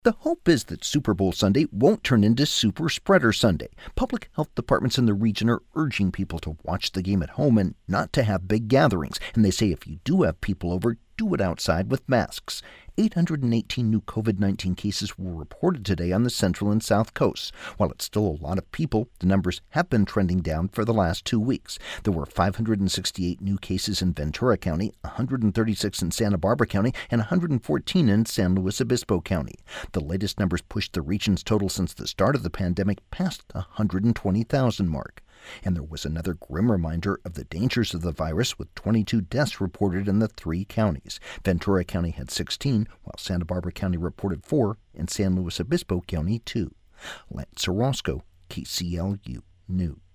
The hope is that Super Bowl Sunday won't turn into Super Spreader Sunday. Public health departments in the region are urging people to watch the game at home and not to have big gatherings. And they say if you do have people over, do it outside with masks. 818 new COVID-19 cases were reported today on the central and south coasts. While it's still a lot of people, the numbers have been trending down for the last 2 weeks. There were 568 new cases in Ventura County, 136 in Santa Barbara County, and 114 in San Luis Obispo County. The latest numbers pushed the region's total since the start of the pandemic past the 120,000 mark. And there was another grim reminder of the dangers of the virus, with 22 deaths reported in the 3 counties. Ventura County had 16, while Santa Barbara County reported 4, and San Luis Obispo County 2. Lance Orozco, KCLU News.